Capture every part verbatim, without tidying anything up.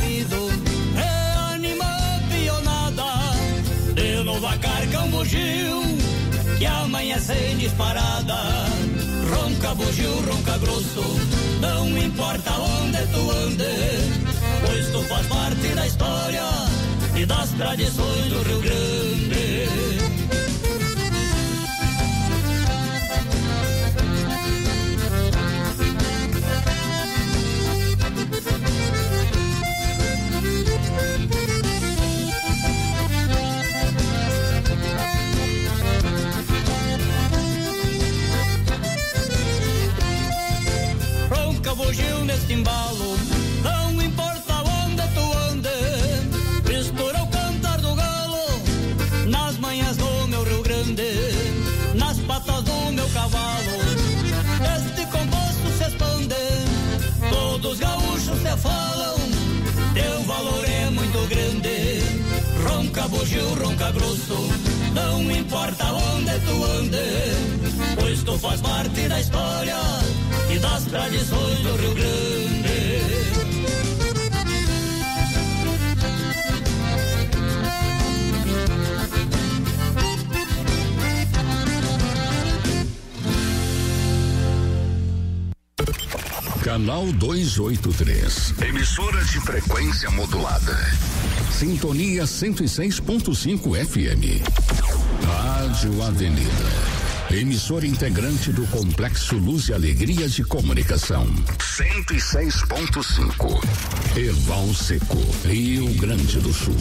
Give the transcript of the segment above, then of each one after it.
marido, reanima a pionada, de novo a carga um bugio, que amanhece disparada. Ronca bugio, ronca grosso, não importa onde tu ande, pois tu faz parte da história e das tradições do Rio Grande. Ronca bugio neste embalo, não importa onde tu ande, mistura o cantar do galo nas manhãs do meu Rio Grande, nas patas do meu cavalo. Este composto se expande, todos os gaúchos se falam, teu valor é muito grande. Ronca bugio, ronca grosso, não importa onde tu ande, pois tu faz parte da história e das tradições do Rio Grande. Canal duzentos e oitenta e três. Emissora de frequência modulada. Sintonia cento e seis ponto cinco F M. Rádio Avenida. Emissora integrante do Complexo Luz e Alegria de Comunicação. cento e seis ponto cinco. Erval Seco, Rio Grande do Sul.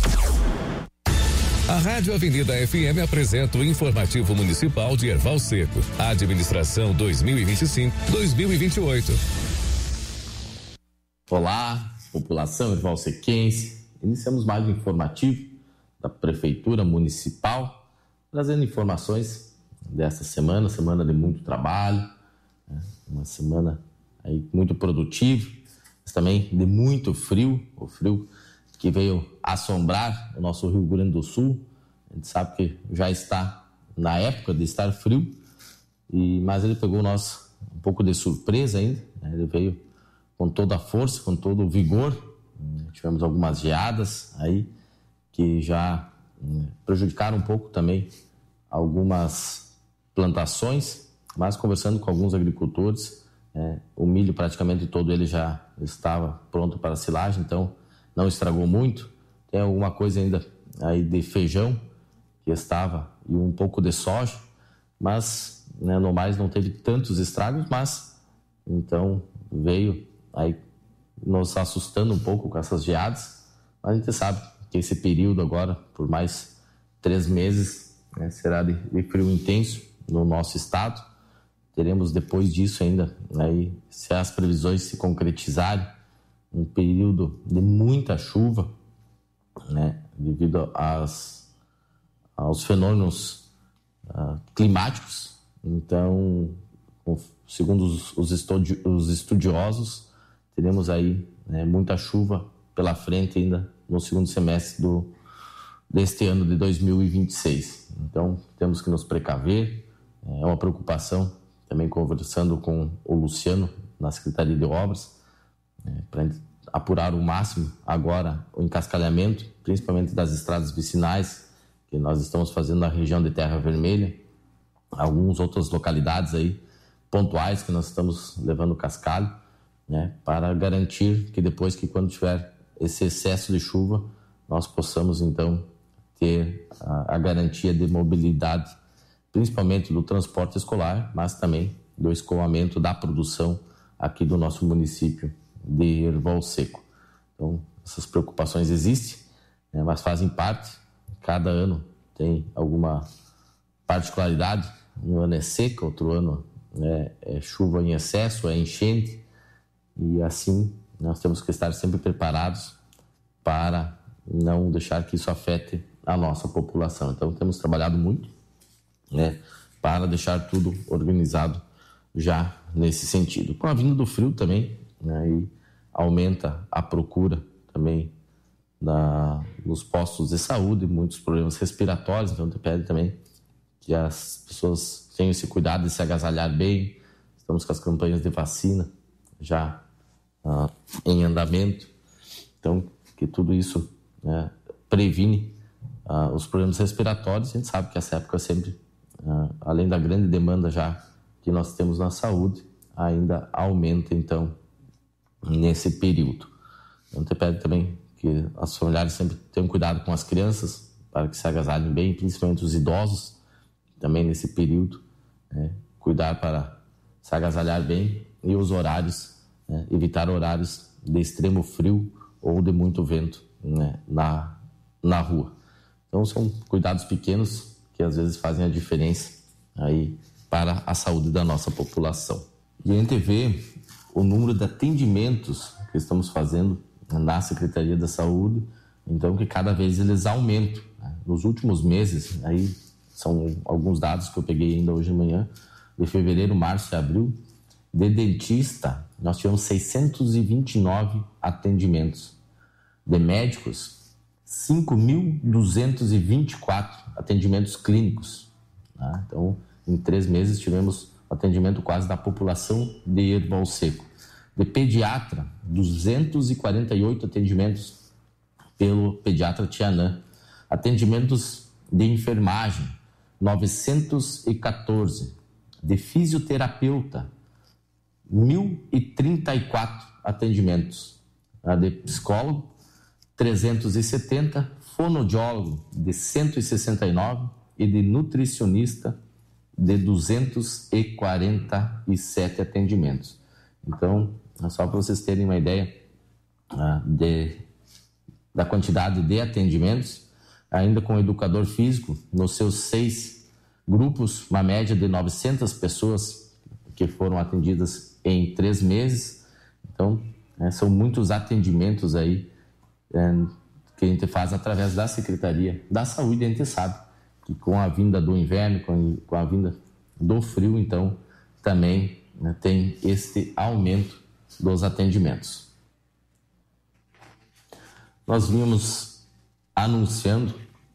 A Rádio Avenida F M apresenta o informativo municipal de Erval Seco. Administração dois mil e vinte e cinco a dois mil e vinte e oito. Olá, população ervalsequense. Iniciamos mais um informativo da Prefeitura Municipal, trazendo informações dessa semana, semana de muito trabalho, né? Uma semana aí muito produtiva, mas também de muito frio, o frio que veio assombrar o nosso Rio Grande do Sul. A gente sabe que já está na época de estar frio, e, mas ele pegou nós um pouco de surpresa ainda, né? Ele veio com toda a força, com todo o vigor. Tivemos algumas geadas aí que já né, prejudicaram um pouco também algumas plantações, mas conversando com alguns agricultores, é, o milho praticamente todo ele já estava pronto para silagem, então não estragou muito. Tem alguma coisa ainda aí de feijão que estava e um pouco de soja, mas né, no mais não teve tantos estragos, mas então veio aí nos assustando um pouco com essas geadas. Mas a gente sabe que esse período agora, por mais três meses, né, será de, de frio intenso no nosso estado. Teremos depois disso ainda, aí, se as previsões se concretizarem, um período de muita chuva, né, devido às, aos fenômenos uh, climáticos. Então, segundo os, os, estudi- os estudiosos, teremos aí né, muita chuva pela frente ainda no segundo semestre do, deste ano de dois mil e vinte e seis. Então, temos que nos precaver. É uma preocupação, também conversando com o Luciano, na Secretaria de Obras, é, para apurar o máximo agora o encascalhamento, principalmente das estradas vicinais, que nós estamos fazendo na região de Terra Vermelha, algumas outras localidades aí pontuais que nós estamos levando cascalho, né, para garantir que depois que quando tiver esse excesso de chuva, nós possamos então ter a, a garantia de mobilidade, principalmente do transporte escolar, mas também do escoamento da produção aqui do nosso município de Erval Seco. Então, essas preocupações existem, né, mas fazem parte. Cada ano tem alguma particularidade. Um ano é seca, outro ano né, é chuva em excesso, é enchente. E assim, nós temos que estar sempre preparados para não deixar que isso afete a nossa população. Então, temos trabalhado muito né, para deixar tudo organizado já nesse sentido. Com a vinda do frio também, né, e aumenta a procura também da, nos postos de saúde, muitos problemas respiratórios, então te pede também que as pessoas tenham esse cuidado de se agasalhar bem. Estamos com as campanhas de vacina já Uh, em andamento. Então, que tudo isso, né, previne uh, os problemas respiratórios. A gente sabe que essa época sempre, uh, além da grande demanda já que nós temos na saúde, ainda aumenta, então, nesse período. Então, te pede também que as familiares sempre tenham cuidado com as crianças, para que se agasalhem bem, principalmente os idosos, também nesse período, né, cuidar para se agasalhar bem, e os horários, né, evitar horários de extremo frio ou de muito vento, né, na, na rua. Então, são cuidados pequenos que às vezes fazem a diferença aí para a saúde da nossa população. E a gente vê o número de atendimentos que estamos fazendo na Secretaria da Saúde, então que cada vez eles aumentam. Nos últimos meses, aí são alguns dados que eu peguei ainda hoje de manhã, de fevereiro, março e abril, de dentista, nós tivemos seiscentos e vinte e nove atendimentos. De médicos, cinco mil duzentos e vinte e quatro atendimentos clínicos. Tá? Então, em três meses, tivemos atendimento quase da população de Erval Seco. De pediatra, duzentos e quarenta e oito atendimentos pelo pediatra Tianã. Atendimentos de enfermagem, novecentos e quatorze. De fisioterapeuta, mil e trinta e quatro atendimentos. De psicólogo, trezentos e setenta. Fonoaudiólogo, de cento e sessenta e nove. E de nutricionista, de duzentos e quarenta e sete atendimentos. Então, só para vocês terem uma ideia uh, de, da quantidade de atendimentos, ainda com o educador físico, nos seus seis grupos, uma média de novecentas pessoas que foram atendidas em três meses. Então, é, são muitos atendimentos aí é, que a gente faz através da Secretaria da Saúde. A gente sabe que com a vinda do inverno, com, com a vinda do frio, então, também, né, tem este aumento dos atendimentos. Nós vimos anunciando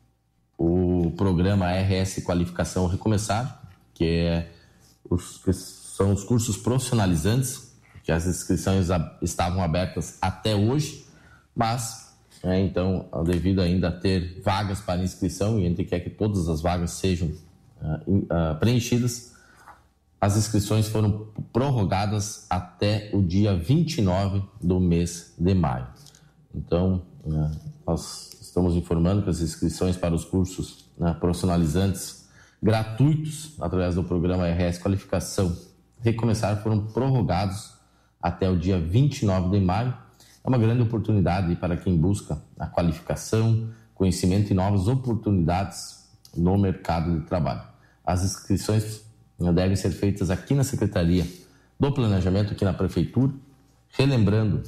o programa R S Qualificação Recomeçar, que, é os, que são os cursos profissionalizantes, que as inscrições a, estavam abertas até hoje, mas, é, então, devido ainda a ter vagas para inscrição, e a gente quer que todas as vagas sejam uh, uh, preenchidas, as inscrições foram prorrogadas até o dia vinte e nove do mês de maio. Então, uh, nós estamos informando que as inscrições para os cursos, né, profissionalizantes gratuitos através do programa R S Qualificação Recomeçar foram prorrogados até o dia vinte e nove de maio. É uma grande oportunidade para quem busca a qualificação, conhecimento e novas oportunidades no mercado de trabalho. As inscrições devem ser feitas aqui na Secretaria do Planejamento, aqui na Prefeitura, relembrando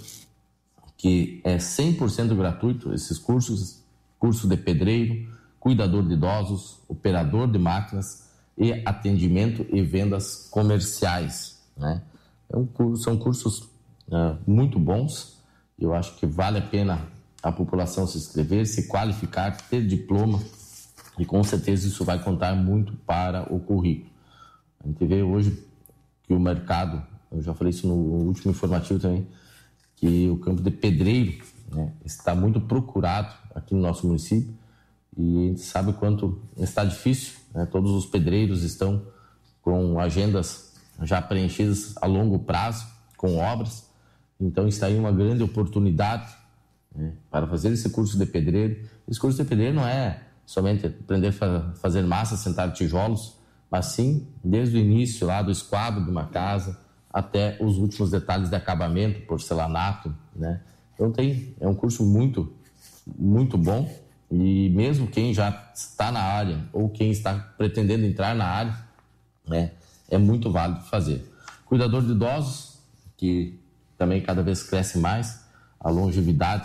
que é cem por cento gratuito esses cursos, curso de pedreiro, cuidador de idosos, operador de máquinas e atendimento e vendas comerciais, né? É um curso, são cursos uh, muito bons. Eu acho que vale a pena a população se inscrever, se qualificar, ter diploma, e com certeza isso vai contar muito para o currículo. A gente vê hoje que o mercado, eu já falei isso no último informativo também, que o campo de pedreiro, né, está muito procurado aqui no nosso município, e a gente sabe o quanto está difícil, né? Todos os pedreiros estão com agendas já preenchidas a longo prazo, com obras. Então está aí uma grande oportunidade, né, para fazer esse curso de pedreiro. Esse curso de pedreiro não é somente aprender a fazer massa, sentar tijolos, mas sim desde o início lá do esquadro de uma casa até os últimos detalhes de acabamento, porcelanato, né? Então tem, é um curso muito, muito bom, e mesmo quem já está na área ou quem está pretendendo entrar na área, né, é muito válido fazer. Cuidador de idosos, que também cada vez cresce mais, a longevidade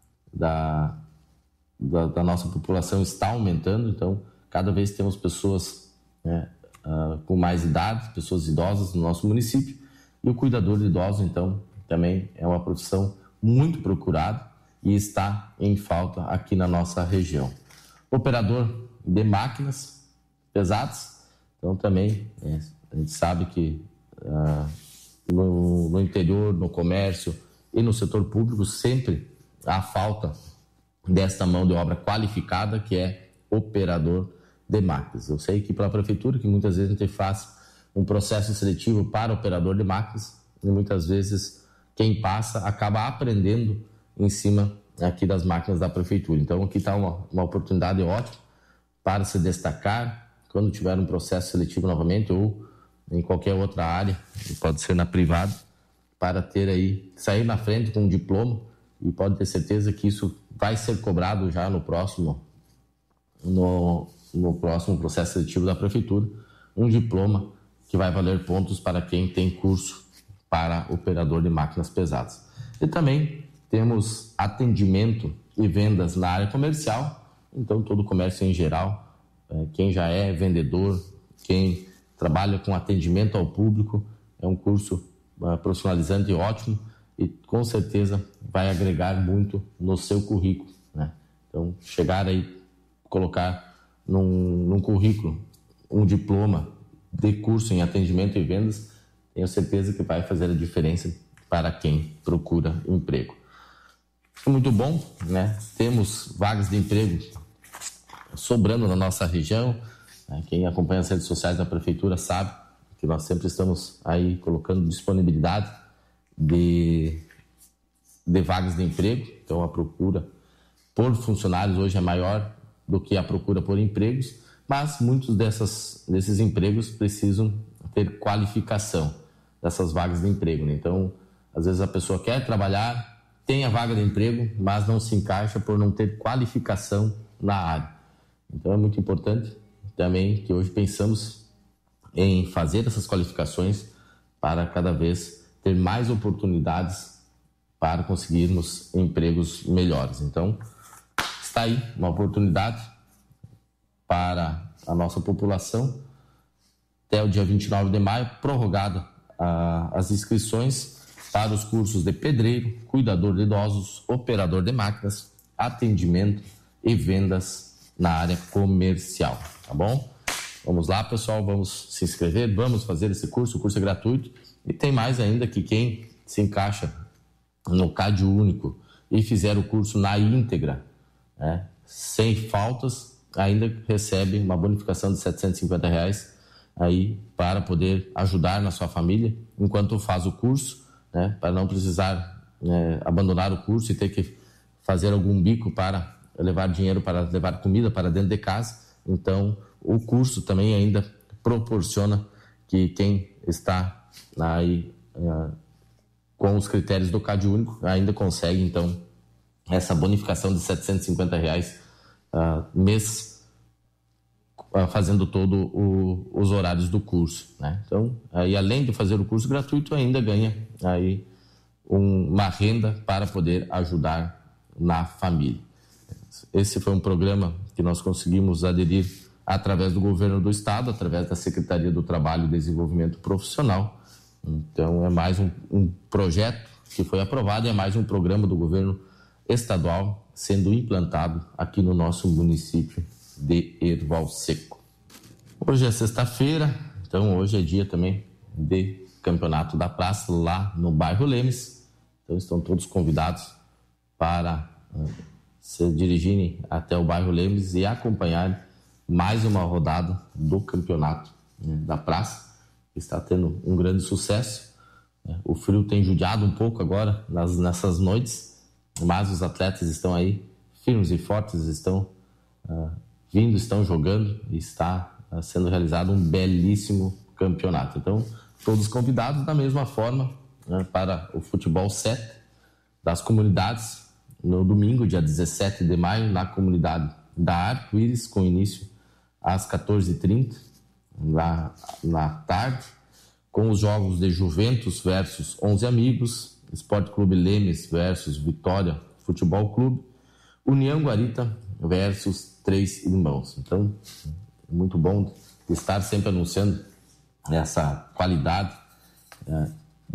da, da, da nossa população está aumentando, então cada vez temos pessoas, né, uh, com mais idade, pessoas idosas no nosso município, e o cuidador de idosos, então, também é uma profissão muito procurada e está em falta aqui na nossa região. Operador de máquinas pesadas, então também é, a gente sabe que uh, no, no interior, no comércio e no setor público sempre a falta desta mão de obra qualificada, que é operador de máquinas. Eu sei que para a prefeitura, que muitas vezes a gente faz um processo seletivo para operador de máquinas, e muitas vezes quem passa acaba aprendendo em cima aqui das máquinas da prefeitura. Então aqui está uma, uma oportunidade ótima para se destacar quando tiver um processo seletivo novamente ou em qualquer outra área, pode ser na privada, para ter aí, sair na frente com um diploma, e pode ter certeza que isso vai ser cobrado já no próximo, no, no próximo processo seletivo da prefeitura, um diploma que vai valer pontos para quem tem curso para operador de máquinas pesadas. E também temos atendimento e vendas na área comercial, então todo o comércio em geral, quem já é vendedor, quem trabalha com atendimento ao público, é um curso profissionalizante e ótimo, e com certeza vai agregar muito no seu currículo, né? Então, chegar aí, colocar num, num currículo um diploma de curso em atendimento e vendas, tenho certeza que vai fazer a diferença para quem procura emprego. Muito bom, né? Temos vagas de emprego sobrando na nossa região. Quem acompanha as redes sociais da prefeitura sabe que nós sempre estamos aí colocando disponibilidade de, de vagas de emprego. Então a procura por funcionários hoje é maior do que a procura por empregos, mas muitos dessas, desses empregos precisam ter qualificação dessas vagas de emprego, né? Então, às vezes a pessoa quer trabalhar, tem a vaga de emprego, mas não se encaixa por não ter qualificação na área. Então é muito importante também que hoje pensamos em fazer essas qualificações para cada vez ter mais oportunidades para conseguirmos empregos melhores. Então, está aí uma oportunidade para a nossa população. Até o dia vinte e nove de maio, prorrogada ah, as inscrições para os cursos de pedreiro, cuidador de idosos, operador de máquinas, atendimento e vendas na área comercial, tá bom? Vamos lá, pessoal, vamos se inscrever, vamos fazer esse curso, o curso é gratuito, e tem mais ainda que quem se encaixa no CAD único e fizer o curso na íntegra, né, sem faltas, ainda recebe uma bonificação de setecentos e cinquenta reais aí para poder ajudar na sua família enquanto faz o curso, né, para não precisar né, abandonar o curso e ter que fazer algum bico para levar dinheiro, para levar comida para dentro de casa. Então, o curso também ainda proporciona que quem está aí uh, com os critérios do CAD único ainda consegue, então, essa bonificação de setecentos e cinquenta reais uh, mês, uh, fazendo todos os horários do curso, né? Então, aí, além de fazer o curso gratuito, ainda ganha aí um, uma renda para poder ajudar na família. Esse foi um programa que nós conseguimos aderir através do governo do estado, através da Secretaria do Trabalho e Desenvolvimento Profissional. Então, é mais um, um projeto que foi aprovado e é mais um programa do governo estadual sendo implantado aqui no nosso município de Erval Seco. Hoje é sexta-feira, então hoje é dia também de Campeonato da Praça lá no bairro Lemes. Então, estão todos convidados para uh, se dirigirem até o bairro Lemes e acompanharem mais uma rodada do campeonato né, da praça, que está tendo um grande sucesso. O frio tem judiado um pouco agora nas, nessas noites, mas os atletas estão aí firmes e fortes, estão uh, vindo, estão jogando e está uh, sendo realizado um belíssimo campeonato. Então, todos convidados da mesma forma né, para o futebol sete das comunidades no domingo, dia dezessete de maio, na comunidade da Arco-Íris, com início às quatorze e trinta, lá na tarde, com os jogos de Juventus versus onze Amigos, Esporte Clube Lemes versus Vitória Futebol Clube, União Guarita versus Três Irmãos. Então, muito bom estar sempre anunciando essa qualidade é,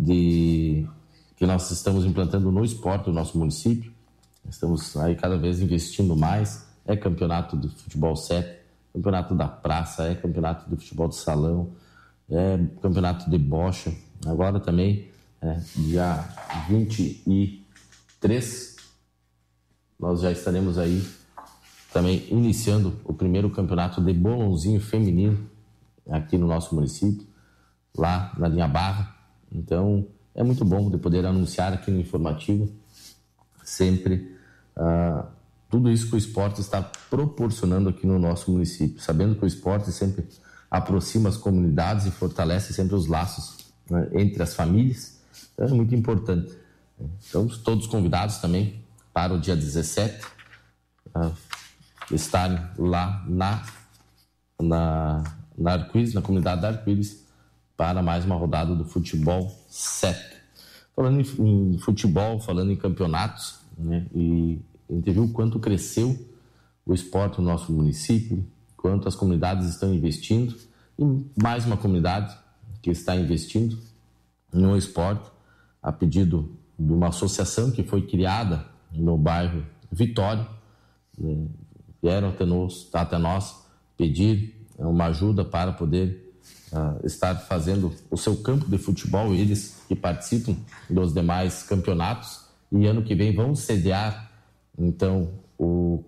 de, que nós estamos implantando no esporte do nosso município. Estamos aí cada vez investindo mais. É campeonato de futebol sete, campeonato da praça, é campeonato de futebol de salão, é campeonato de bocha. Agora também, é, dia vinte e três nós já estaremos aí também iniciando o primeiro campeonato de bolãozinho feminino aqui no nosso município, lá na linha Barra. Então, é muito bom de poder anunciar aqui no informativo sempre uh, tudo isso que o esporte está proporcionando aqui no nosso município, sabendo que o esporte sempre aproxima as comunidades e fortalece sempre os laços, né, entre as famílias. Então, é muito importante. Então, todos convidados também para o dia dezessete uh, estarem lá na, na, na Arco-Íris, na comunidade da Arco-Íris, para mais uma rodada do futebol sete. Falando em, em futebol, falando em campeonatos, né, e a gente viu o quanto cresceu o esporte no nosso município, quanto as comunidades estão investindo, e mais uma comunidade que está investindo no esporte, a pedido de uma associação que foi criada no bairro Vitória, né, vieram até nós, até nós pedir uma ajuda para poder uh, estar fazendo o seu campo de futebol, eles que participam dos demais campeonatos, e ano que vem vão sediar então o,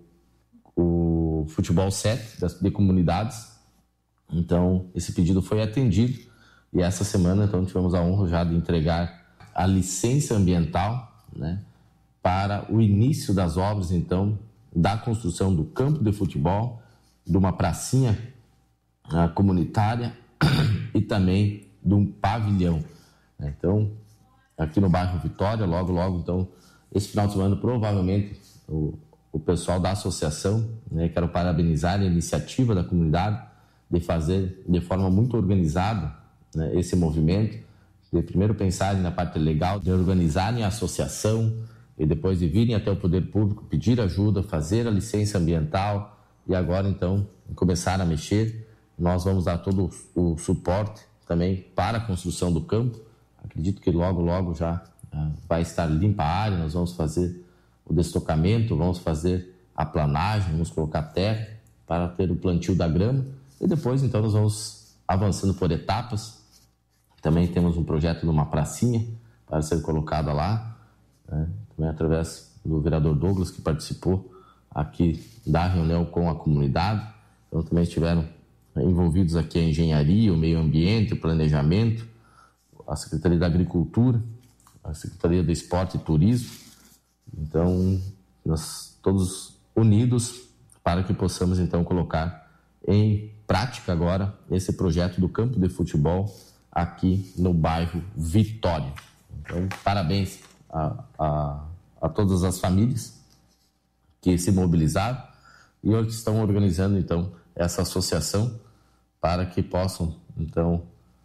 o futebol sete das, de comunidades. Então esse pedido foi atendido e essa semana então tivemos a honra já de entregar a licença ambiental, né, para o início das obras então da construção do campo de futebol, de uma pracinha uh, comunitária e também de um pavilhão. Então, aqui no bairro Vitória, logo, logo, então, esse final de semana, provavelmente, o, o pessoal da associação, né, quero parabenizar a iniciativa da comunidade de fazer de forma muito organizada, né, esse movimento, de primeiro pensarem na parte legal, de organizarem a associação, e depois de virem até o poder público, pedir ajuda, fazer a licença ambiental e agora então começar a mexer. Nós vamos dar todo o suporte também para a construção do campo. Acredito que logo, logo já uh, vai estar limpa a área, nós vamos fazer o destocamento, vamos fazer a planagem, vamos colocar terra para ter o plantio da grama e depois então nós vamos avançando por etapas. Também temos um projeto de uma pracinha para ser colocada lá, né? Também através do vereador Douglas, que participou aqui da reunião com a comunidade. Então também estiveram envolvidos aqui a engenharia, o meio ambiente, o planejamento, a Secretaria da Agricultura, a Secretaria do Esporte e Turismo. Então, nós todos unidos para que possamos então colocar em prática agora esse projeto do campo de futebol aqui no bairro Vitória. Então, parabéns A, a, a todas as famílias que se mobilizaram e hoje estão organizando então essa associação para que possam então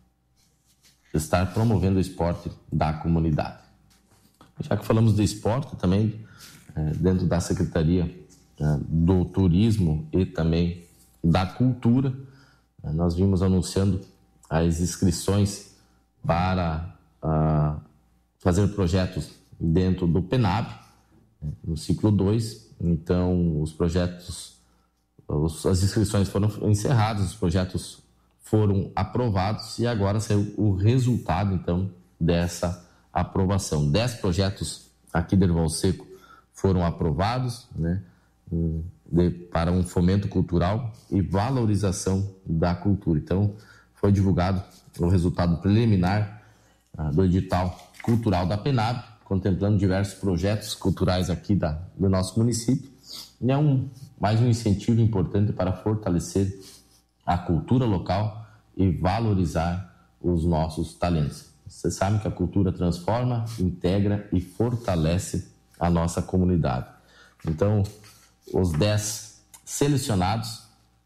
estar promovendo o esporte da comunidade. Já que falamos de esporte também, é, dentro da Secretaria é, do Turismo e também da Cultura, é, nós vimos anunciando as inscrições para a, fazer projetos dentro do PENAB, no ciclo dois. Então, os projetos, os, as inscrições foram encerradas, os projetos foram aprovados e agora saiu o resultado, então, dessa aprovação. Dez projetos aqui de Erval Seco foram aprovados, né, de, para um fomento cultural e valorização da cultura. Então, foi divulgado o resultado preliminar ah, do edital cultural da PENAB, contemplando diversos projetos culturais aqui da, do nosso município. E é um, mais um incentivo importante para fortalecer a cultura local e valorizar os nossos talentos. Você sabe que a cultura transforma, integra e fortalece a nossa comunidade. Então, os dez selecionados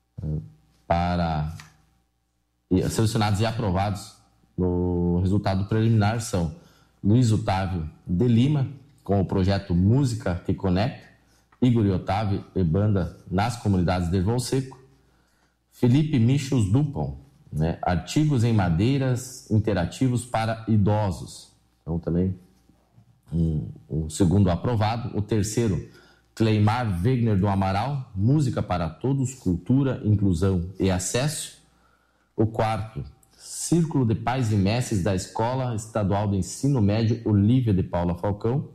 para selecionados e aprovados no resultado preliminar são Luiz Otávio de Lima, com o projeto Música que Conecta, Igor e Otávio e banda nas comunidades de Erval Seco, Felipe Michos Dupont, né, artigos em madeiras interativos para idosos. Então também um, um segundo aprovado. O terceiro, Cleimar Wegner do Amaral, Música para Todos, Cultura, Inclusão e Acesso. O quarto, Círculo de Pais e Mestres da Escola Estadual de Ensino Médio Olívia de Paula Falcão,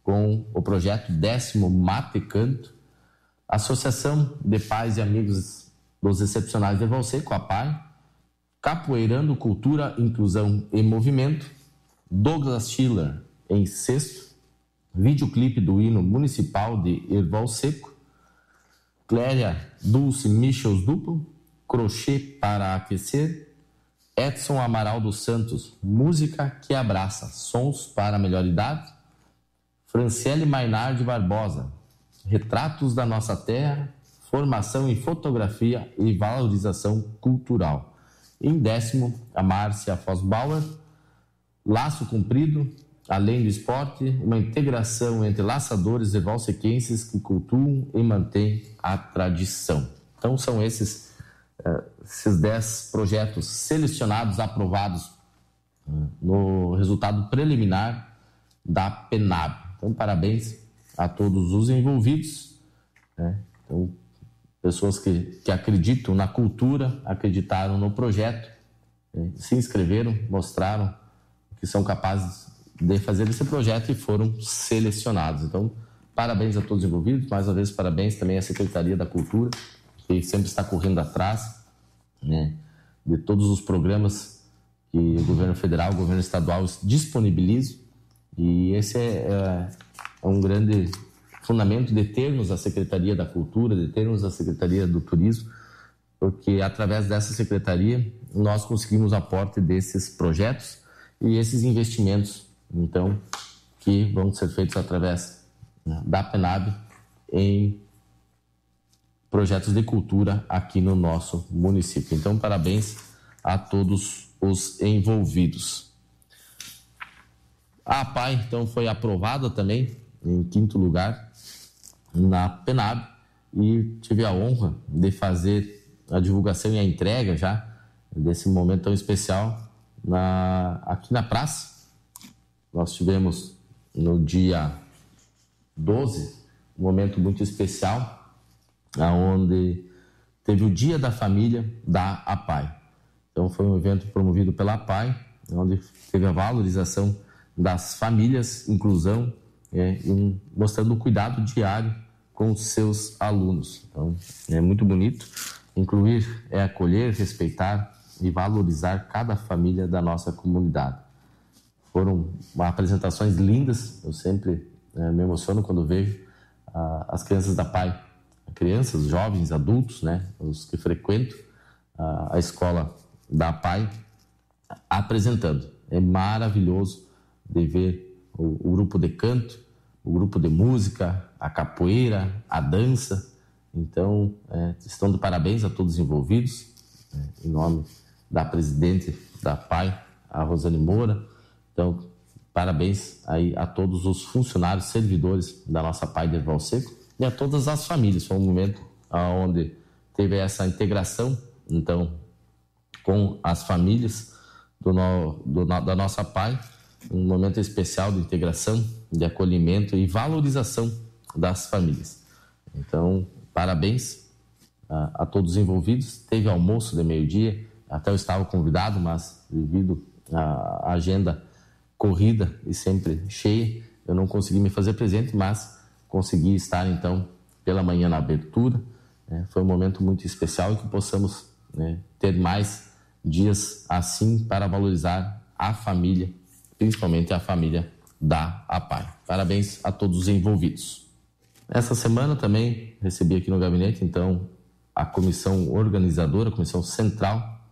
com o projeto Décimo Mate Canto, Associação de Pais e Amigos dos Excepcionais de Erval Seco, a P A I, Capoeirando Cultura, Inclusão e Movimento, Douglas Schiller em sexto, videoclipe do hino municipal de Erval Seco, Cléria Dulce Michels Duplo, Crochê para Aquecer, Edson Amaral dos Santos, Música que Abraça, Sons para a Melhor Idade, Franciele Mainardi Barbosa, Retratos da Nossa Terra, Formação em Fotografia e Valorização Cultural. Em décimo, a Márcia Fosbauer, Laço Cumprido, Além do Esporte, uma integração entre laçadores e valsequenses que cultuam e mantêm a tradição. Então são esses, uh, esses dez projetos selecionados, aprovados uh, no resultado preliminar da PENAB. Então parabéns a todos os envolvidos, né? Então, pessoas que, que acreditam na cultura, acreditaram no projeto, né? Se inscreveram, mostraram que são capazes de fazer esse projeto e foram selecionados. Então, parabéns a todos os envolvidos, mais uma vez parabéns também à Secretaria da Cultura, que sempre está correndo atrás, né, de todos os programas que o governo federal, o governo estadual disponibilizam, e esse é, é, é um grande fundamento de termos a Secretaria da Cultura, de termos a Secretaria do Turismo, porque através dessa secretaria nós conseguimos aporte desses projetos e esses investimentos, então, que vão ser feitos através, né, da PENAB em projetos de cultura aqui no nosso município. Então, parabéns a todos os envolvidos. A P A I, então, foi aprovada também em quinto lugar na PENAB e tive a honra de fazer a divulgação e a entrega já desse momento tão especial na, aqui na praça. Nós tivemos no dia doze um momento muito especial, onde teve o Dia da Família da A P A I. Então foi um evento promovido pela A P A I, onde teve a valorização das famílias, inclusão, é, e mostrando o cuidado diário com os seus alunos. Então é muito bonito. Incluir é acolher, respeitar e valorizar cada família da nossa comunidade. Foram apresentações lindas, eu sempre é, me emociono quando vejo ah, as crianças da P A I, crianças, jovens, adultos, né, os que frequentam ah, a escola da P A I, apresentando. É maravilhoso de ver o, o grupo de canto, o grupo de música, a capoeira, a dança. Então, é, estão de parabéns a todos os envolvidos, é, em nome da presidente da P A I, a Rosane Moura. Então, parabéns aí a todos os funcionários, servidores da nossa P A I de Erval Seco e a todas as famílias. Foi um momento onde teve essa integração, então, com as famílias do no, do, da nossa P A I, um momento especial de integração, de acolhimento e valorização das famílias. Então, parabéns a, a todos os envolvidos. Teve almoço de meio-dia, até eu estava convidado, mas devido à agenda corrida e sempre cheia, eu não consegui me fazer presente, mas consegui estar então pela manhã na abertura. Né? Foi um momento muito especial e que possamos, né, ter mais dias assim para valorizar a família, principalmente a família da A P A I. Parabéns a todos os envolvidos. Essa semana também recebi aqui no gabinete então a comissão organizadora, a comissão central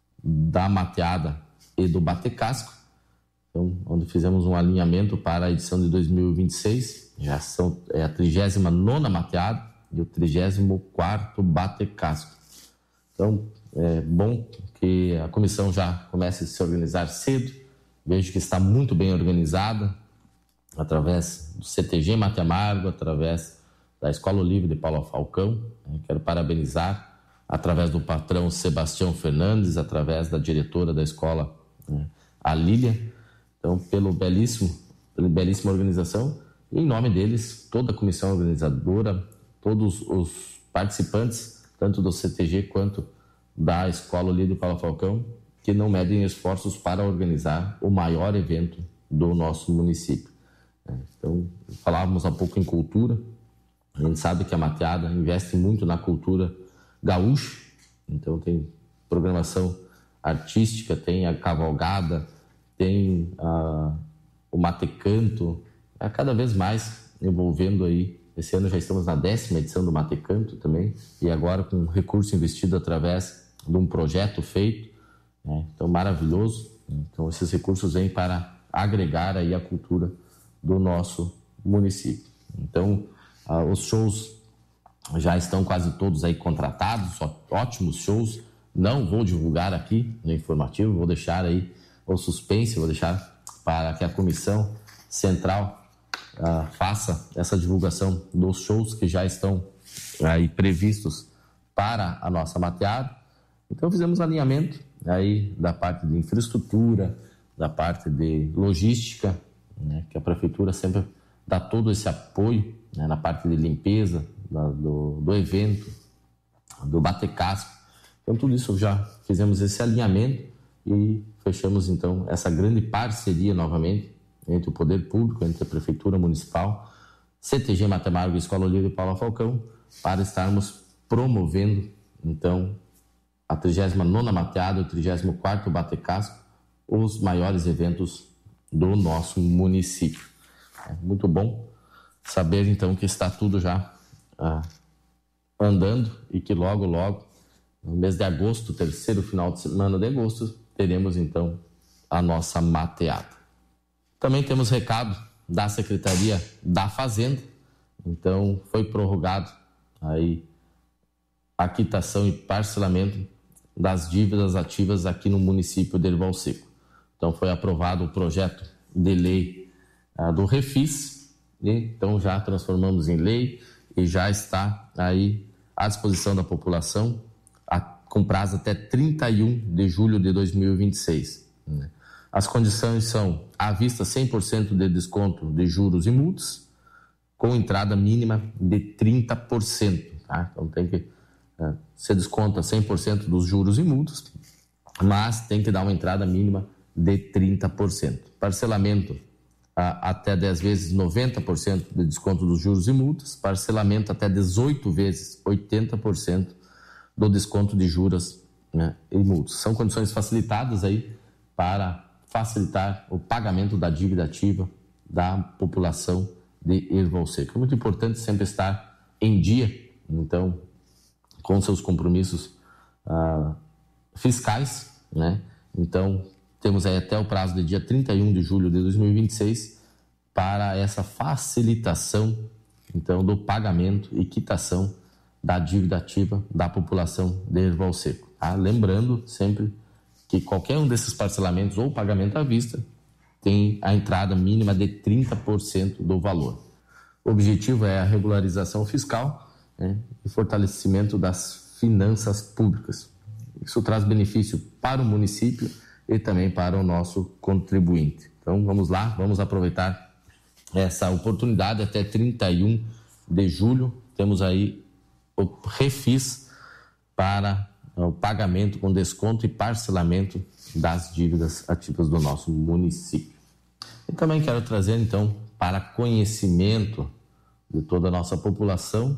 da mateada e do batecasco, então, onde fizemos um alinhamento para a edição de dois mil e vinte e seis. Já são é a trigésima nona mateada e o trigésimo quarto batecasco. Então, é bom que a comissão já comece a se organizar cedo. Vejo que está muito bem organizada, através do C T G Mate Amargo, através da Escola Olive de Paulo Falcão. Quero parabenizar, através do patrão Sebastião Fernandes, através da diretora da escola, a Lília. Então, pelo belíssimo, pela belíssima organização, e em nome deles, toda a comissão organizadora, todos os participantes, tanto do C T G quanto da Escola Olive de Paulo Falcão, que não medem esforços para organizar o maior evento do nosso município. Então, falávamos há pouco em cultura. A gente sabe que a Mateada investe muito na cultura gaúcha. Então, tem programação artística, tem a cavalgada, tem a, o matecanto, a cada vez mais envolvendo aí. Esse ano já estamos na décima edição do Matecanto também, e agora com recurso investido através de um projeto feito, né? Então, maravilhoso. Então, esses recursos vêm para agregar aí a cultura do nosso município. Então, ah, os shows já estão quase todos aí contratados, ótimos shows. Não vou divulgar aqui no informativo, vou deixar aí o suspense, vou deixar para que a comissão central Uh, faça essa divulgação dos shows que já estão aí previstos para a nossa Mateada. Então fizemos alinhamento aí da parte de infraestrutura, da parte de logística, né, que a prefeitura sempre dá todo esse apoio, né, na parte de limpeza da, do, do evento, do bate-casco. Então tudo isso já fizemos esse alinhamento e fechamos então essa grande parceria novamente entre o Poder Público, entre a Prefeitura Municipal, C T G Mata Amargo e Escola Olívio e Paula Falcão, para estarmos promovendo, então, a trigésima nona Mateada, o trigésimo quarto Bate-Casco, os maiores eventos do nosso município. É muito bom saber, então, que está tudo já ah, andando e que logo, logo, no mês de agosto, terceiro final de semana de agosto, teremos, então, a nossa Mateada. Também temos recado da Secretaria da Fazenda, então foi prorrogado aí a quitação e parcelamento das dívidas ativas aqui no município de Erval Seco. Então foi aprovado o projeto de lei ah, do Refis, e então já transformamos em lei e já está aí à disposição da população, a, com prazo até trinta e um de julho de dois mil e vinte e seis. Né? As condições são à vista cem por cento de desconto de juros e multas, com entrada mínima de trinta por cento. Tá? Então tem que é, se desconta cem por cento dos juros e multas, mas tem que dar uma entrada mínima de trinta por cento. Parcelamento a, até dez vezes noventa por cento de desconto dos juros e multas, parcelamento até dezoito vezes oitenta por cento do desconto de juros, né, e multas. São condições facilitadas aí para facilitar o pagamento da dívida ativa da população de Erval Seco. É muito importante sempre estar em dia, então, com seus compromissos ah, fiscais, né? Então, temos aí até o prazo de dia trinta e um de julho de dois mil e vinte e seis para essa facilitação, então, do pagamento e quitação da dívida ativa da população de Erval Seco. Tá? Lembrando sempre que qualquer um desses parcelamentos ou pagamento à vista tem a entrada mínima de trinta por cento do valor. O objetivo é a regularização fiscal, né, e fortalecimento das finanças públicas. Isso traz benefício para o município e também para o nosso contribuinte. Então vamos lá, vamos aproveitar essa oportunidade até trinta e um de julho. Temos aí o Refis para o pagamento com desconto e parcelamento das dívidas ativas do nosso município. E também quero trazer, então, para conhecimento de toda a nossa população,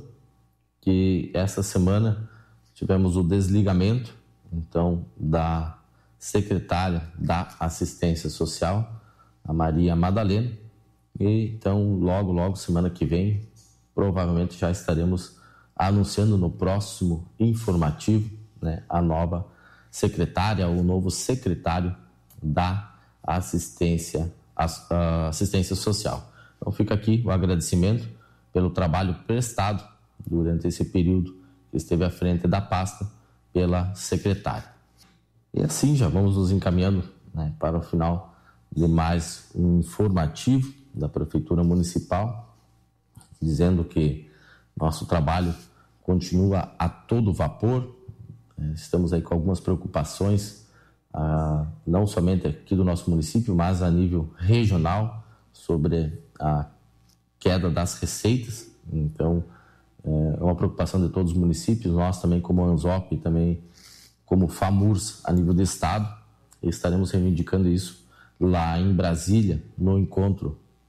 que essa semana tivemos o desligamento, então, da secretária da Assistência Social, a Maria Madalena, e então, logo, logo, semana que vem, provavelmente já estaremos anunciando no próximo informativo, né, a nova secretária, o novo secretário da assistência, assistência social. Então fica aqui o agradecimento pelo trabalho prestado durante esse período que esteve à frente da pasta pela secretária. E assim já vamos nos encaminhando, né, para o final de mais um informativo da Prefeitura Municipal, dizendo que nosso trabalho continua a todo vapor. Estamos aí com algumas preocupações, ah, não somente aqui do nosso município, mas a nível regional, sobre a queda das receitas. Então, é uma preocupação de todos os municípios, nós também como ANZOP e também como FAMURS a nível do estado, e estaremos reivindicando isso lá em Brasília, no encontro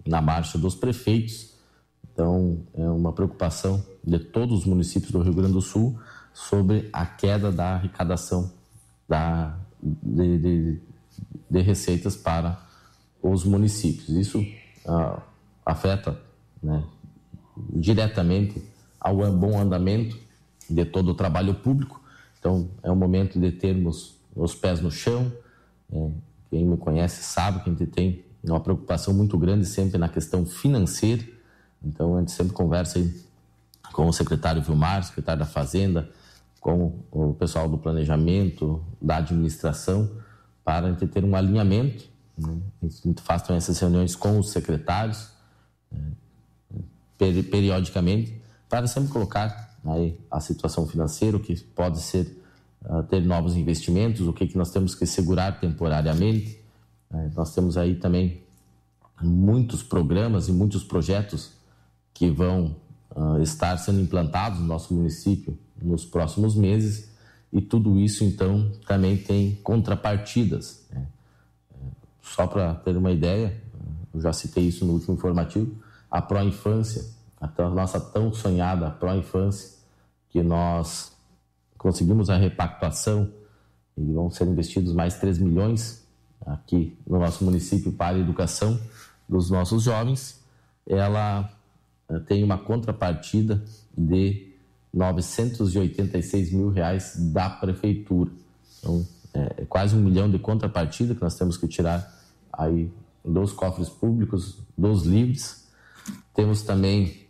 na marcha dos prefeitos. Então, é uma preocupação de todos os municípios do Rio Grande do Sul sobre a queda da arrecadação da, de, de, de receitas para os municípios. Isso ah, afeta, né, diretamente ao bom andamento de todo o trabalho público. Então, é um momento de termos os pés no chão. É, quem me conhece sabe que a gente tem uma preocupação muito grande sempre na questão financeira. Então, a gente sempre conversa aí com o secretário Vilmar, secretário da Fazenda, com o pessoal do planejamento, da administração, para a gente ter um alinhamento, né? A gente faz também essas reuniões com os secretários, né, periodicamente, para sempre colocar aí a situação financeira, o que pode ser uh, ter novos investimentos, o que, que nós temos que segurar temporariamente. Uh, nós temos aí também muitos programas e muitos projetos que vão uh, estar sendo implantados no nosso município nos próximos meses, e tudo isso, então, também tem contrapartidas, né? Só para ter uma ideia, eu já citei isso no último informativo, a Pró-Infância, a nossa tão sonhada Pró-Infância, que nós conseguimos a repactuação e vão ser investidos mais três milhões aqui no nosso município para a educação dos nossos jovens. Ela tem uma contrapartida de novecentos e oitenta e seis mil reais da prefeitura. Então, é quase um milhão de contrapartida que nós temos que tirar aí dos cofres públicos, dos livres. Temos também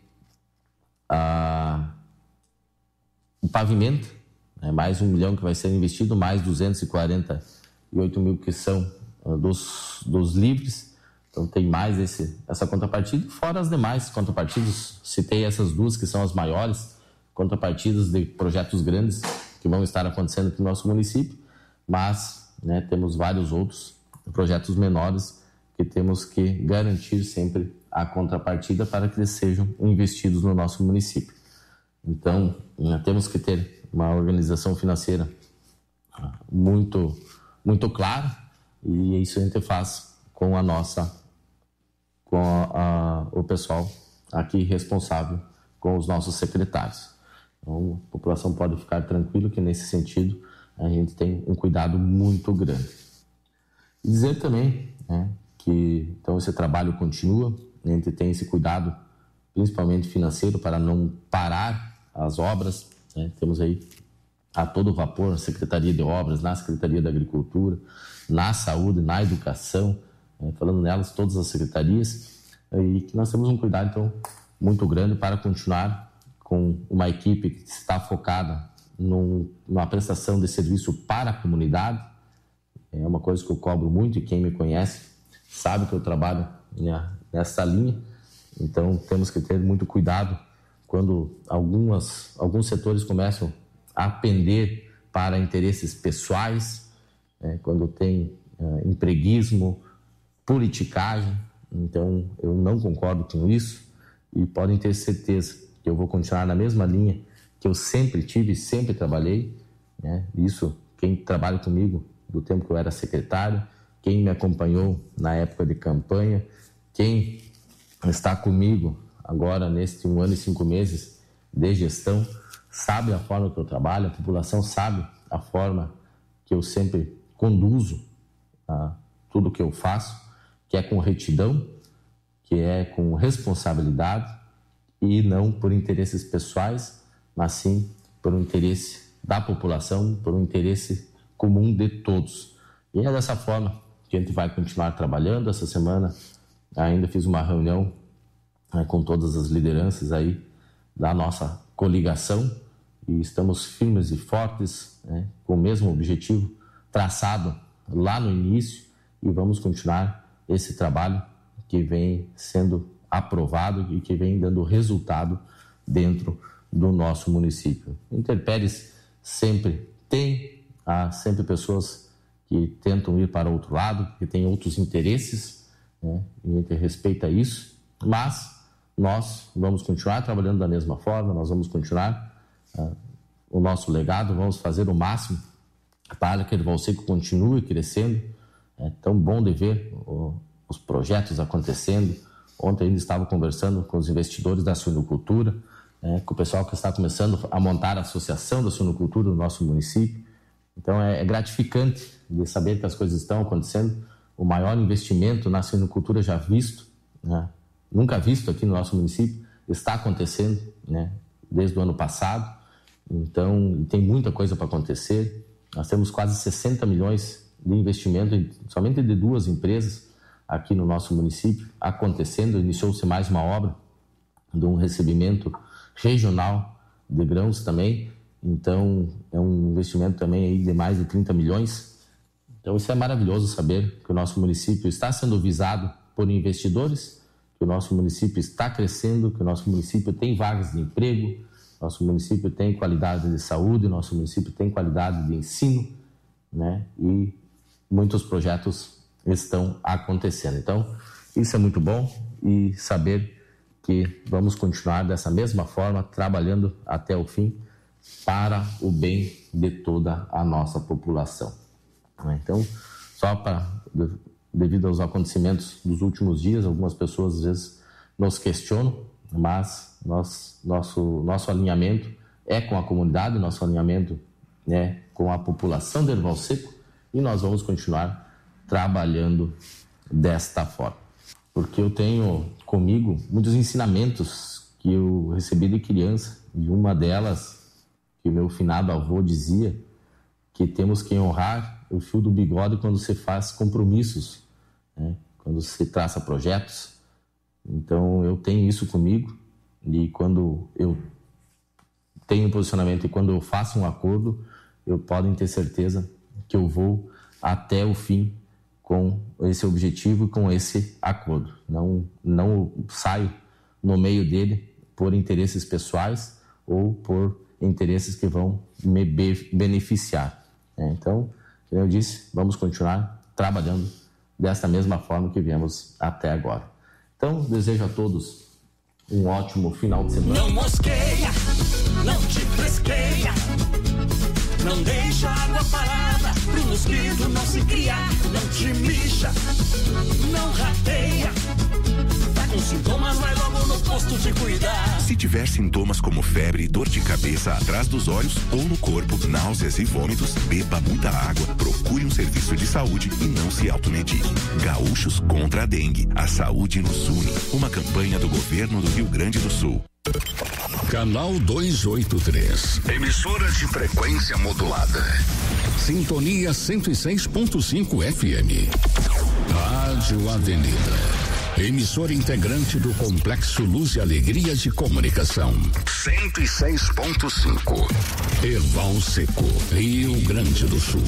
a, o pavimento, né, mais um milhão que vai ser investido, mais duzentos e quarenta e oito mil que são uh, dos, dos livres. Então tem mais esse, essa contrapartida, fora as demais contrapartidas. Citei essas duas que são as maiores contrapartidas de projetos grandes que vão estar acontecendo aqui no nosso município, mas, né, temos vários outros projetos menores que temos que garantir sempre a contrapartida para que eles sejam investidos no nosso município. Então, né, temos que ter uma organização financeira muito, muito clara, e isso a gente faz com a nossa, com a, a, o pessoal aqui responsável, com os nossos secretários. Então, a população pode ficar tranquila que, nesse sentido, a gente tem um cuidado muito grande. E dizer também, né, que então, esse trabalho continua, a gente tem esse cuidado, principalmente financeiro, para não parar as obras, né? Temos aí a todo vapor na Secretaria de Obras, na Secretaria da Agricultura, na Saúde, na Educação, né? Falando nelas, todas as secretarias, e que nós temos um cuidado, então, muito grande para continuar com uma equipe que está focada num, numa prestação de serviço para a comunidade. É uma coisa que eu cobro muito, e quem me conhece sabe que eu trabalho, né, nessa linha. Então temos que ter muito cuidado quando algumas, alguns setores começam a pender para interesses pessoais, né, quando tem uh, empreguismo, politicagem. Então eu não concordo com isso, e podem ter certeza que eu vou continuar na mesma linha que eu sempre tive, sempre trabalhei, né? Isso, quem trabalha comigo do tempo que eu era secretário, quem me acompanhou na época de campanha, quem está comigo agora neste um ano e cinco meses de gestão, sabe a forma que eu trabalho, a população sabe a forma que eu sempre conduzo a tudo que eu faço, que é com retidão, que é com responsabilidade, e não por interesses pessoais, mas sim por um interesse da população, por um interesse comum de todos. E é dessa forma que a gente vai continuar trabalhando. Essa semana ainda fiz uma reunião, né, com todas as lideranças aí da nossa coligação, e estamos firmes e fortes, né, com o mesmo objetivo traçado lá no início, e vamos continuar esse trabalho que vem sendo aprovado e que vem dando resultado dentro do nosso município. Interpéries sempre tem, há sempre pessoas que tentam ir para outro lado, que têm outros interesses, né? E a gente respeita isso, mas nós vamos continuar trabalhando da mesma forma, nós vamos continuar uh, o nosso legado, vamos fazer o máximo para que o Erval Seco continue crescendo. É tão bom de ver o, os projetos acontecendo, Ontem ainda estava conversando com os investidores da suinocultura, né, com o pessoal que está começando a montar a associação da suinocultura do nosso município. Então é, é gratificante de saber que as coisas estão acontecendo. O maior investimento na suinocultura já visto, né, nunca visto aqui no nosso município, está acontecendo, né, desde o ano passado. Então tem muita coisa para acontecer. Nós temos quase sessenta milhões de investimento somente de duas empresas aqui no nosso município acontecendo. Iniciou-se mais uma obra de um recebimento regional de grãos também. Então é um investimento também aí de mais de trinta milhões. Então isso é maravilhoso saber que o nosso município está sendo visado por investidores, que o nosso município está crescendo, que o nosso município tem vagas de emprego, nosso município tem qualidade de saúde, nosso município tem qualidade de ensino, né? E muitos projetos estão acontecendo. Então, isso é muito bom, e saber que vamos continuar dessa mesma forma, trabalhando até o fim para o bem de toda a nossa população. Então, só para, devido aos acontecimentos dos últimos dias, algumas pessoas às vezes nos questionam, mas nós, nosso, nosso alinhamento é com a comunidade, nosso alinhamento é com a população de Erval Seco, e nós vamos continuar trabalhando desta forma. Porque eu tenho comigo muitos ensinamentos que eu recebi de criança, e uma delas, que o meu finado avô dizia, que temos que honrar o fio do bigode quando se faz compromissos, né? Quando se traça projetos. Então eu tenho isso comigo, e quando eu tenho um posicionamento e quando eu faço um acordo, eu podem ter certeza que eu vou até o fim com esse objetivo e com esse acordo. Não, não saio no meio dele por interesses pessoais ou por interesses que vão me beneficiar. Então, como eu disse, vamos continuar trabalhando dessa mesma forma que viemos até agora. Então, desejo a todos um ótimo final de semana. Não mosqueia, não te fresqueia, não deixa água parada pro mosquito não se criar. Não te mixa, não rateia, tá com sintomas, vai logo no posto de cuidar. Se tiver sintomas como febre, dor de cabeça atrás dos olhos ou no corpo, náuseas e vômitos, beba muita água, procure um serviço de saúde e não se automedique. Gaúchos contra a dengue. A saúde nos une. Uma campanha do governo do Rio Grande do Sul. Canal duzentos e oitenta e três. Emissora de frequência modulada. Sintonia cento e seis ponto cinco F M. Rádio Avenida. Emissora integrante do Complexo Luz e Alegria de Comunicação. cento e seis ponto cinco. Erval Seco, Rio Grande do Sul.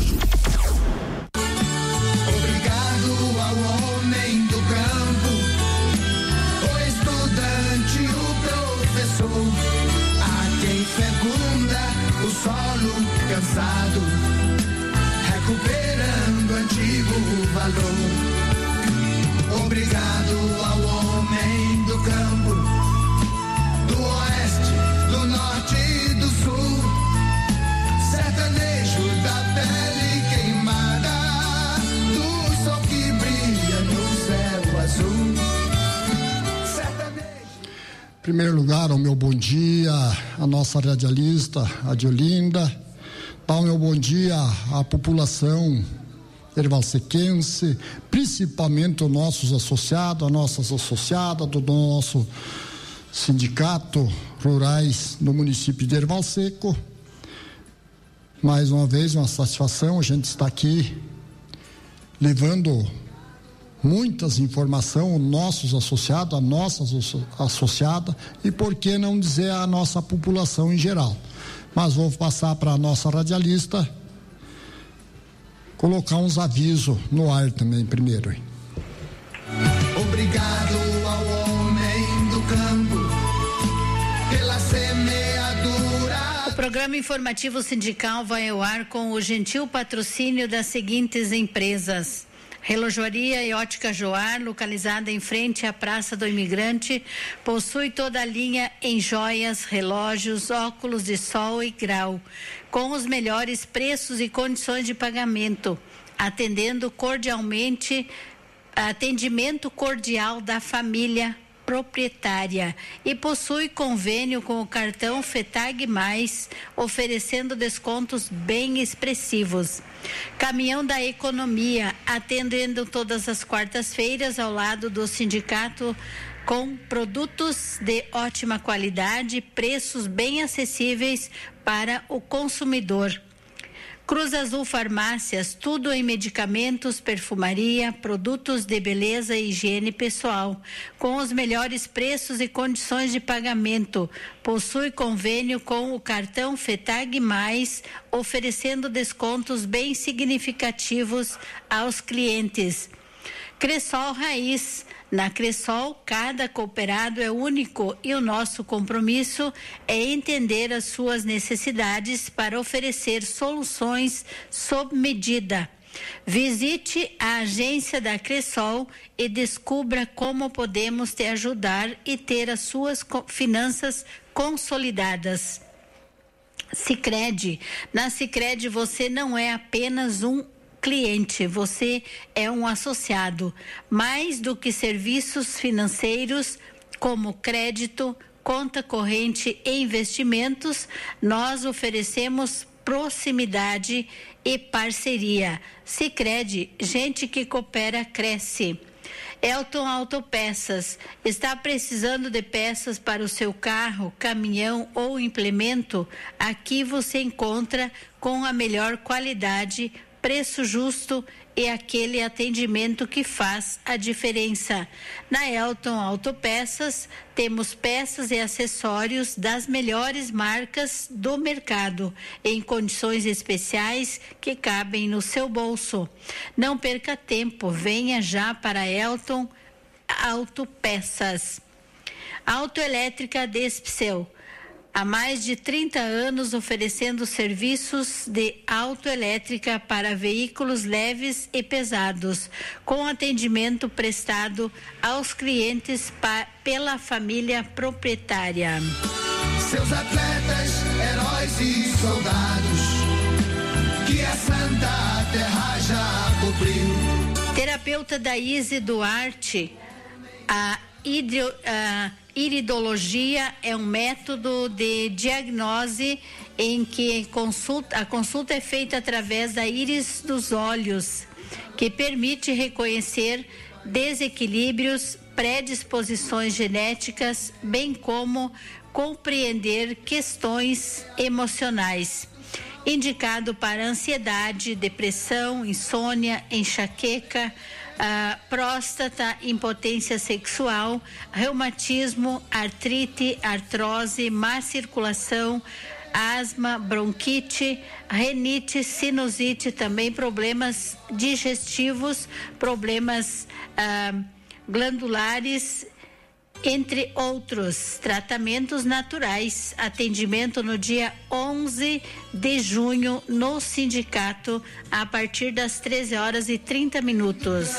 Obrigado ao homem do campo, o estudante, o professor, a quem fecunda o solo cansado, recuperando antigo valor. Obrigado ao homem do campo, do oeste, do norte e do sul, sertanejo da pele queimada, do sol que brilha no céu azul. Sertanejo. Em primeiro lugar, o meu bom dia à nossa radialista, a Diolinda. Dá o meu bom dia à população ervalsequense, principalmente os nossos associados, as nossas associadas do nosso sindicato rurais do município de Erval Seco. Mais uma vez, uma satisfação, a gente está aqui levando muitas informações aos nossos associados, a nossas associadas, e por que não dizer a nossa população em geral. Mas vou passar para a nossa radialista colocar uns avisos no ar também primeiro. Hein? Obrigado ao homem do campo pela semeadura. O programa informativo sindical vai ao ar com o gentil patrocínio das seguintes empresas: Relojoaria e Ótica Joar, localizada em frente à Praça do Imigrante, possui toda a linha em joias, relógios, óculos de sol e grau, com os melhores preços e condições de pagamento, atendendo cordialmente atendimento cordial da família proprietária e possui convênio com o cartão FETAG Mais, oferecendo descontos bem expressivos. Caminhão da Economia, atendendo todas as quartas-feiras ao lado do sindicato, com produtos de ótima qualidade, preços bem acessíveis para o consumidor. Cruz Azul Farmácias, tudo em medicamentos, perfumaria, produtos de beleza e higiene pessoal, com os melhores preços e condições de pagamento. Possui convênio com o cartão FETAG Mais, oferecendo descontos bem significativos aos clientes. Cressol Raiz. Na Cressol, cada cooperado é único e o nosso compromisso é entender as suas necessidades para oferecer soluções sob medida. Visite a agência da Cressol e descubra como podemos te ajudar e ter as suas finanças consolidadas. Sicredi. Na Sicredi você não é apenas um cliente, você é um associado. Mais do que serviços financeiros como crédito, conta corrente e investimentos, nós oferecemos proximidade e parceria. Sicredi, gente que coopera, cresce. Elton Autopeças, está precisando de peças para o seu carro, caminhão ou implemento? Aqui você encontra com a melhor qualidade, preço justo e aquele atendimento que faz a diferença. Na Elton Autopeças, temos peças e acessórios das melhores marcas do mercado, em condições especiais que cabem no seu bolso. Não perca tempo, venha já para Elton Autopeças. Autoelétrica Despsel. Há mais de trinta anos oferecendo serviços de autoelétrica para veículos leves e pesados, com atendimento prestado aos clientes pa, pela família proprietária. Seus atletas, heróis e soldados, que a Santa Terra já cobriu. Terapeuta Daíse Duarte, a hidro, a iridologia é um método de diagnose em que consulta, a consulta é feita através da íris dos olhos, que permite reconhecer desequilíbrios, predisposições genéticas, bem como compreender questões emocionais. Indicado para ansiedade, depressão, insônia, enxaqueca, Uh, próstata, impotência sexual, reumatismo, artrite, artrose, má circulação, asma, bronquite, renite, sinusite, também problemas digestivos, problemas uh, glandulares, entre outros. Tratamentos naturais. Atendimento no dia onze de junho no sindicato, a partir das treze horas e trinta minutos.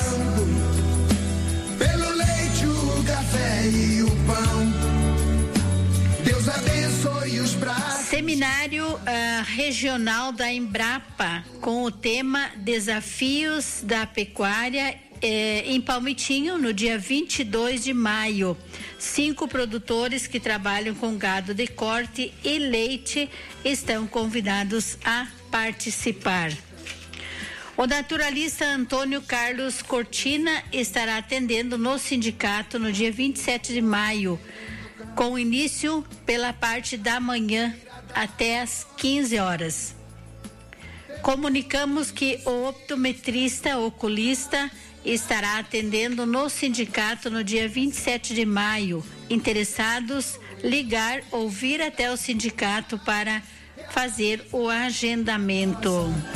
Pelo leite, o café e o pão, Deus abençoe os braços. Seminário uh, regional da Embrapa, com o tema Desafios da Pecuária Eh, em Palmitinho, no dia vinte e dois de maio. Cinco produtores que trabalham com gado de corte e leite estão convidados a participar. O naturalista Antônio Carlos Cortina estará atendendo no sindicato no dia vinte e sete de maio, com início pela parte da manhã até às quinze horas. Comunicamos que o optometrista oculista estará atendendo no sindicato no dia vinte e sete de maio. Interessados, ligar ou vir até o sindicato para fazer o agendamento.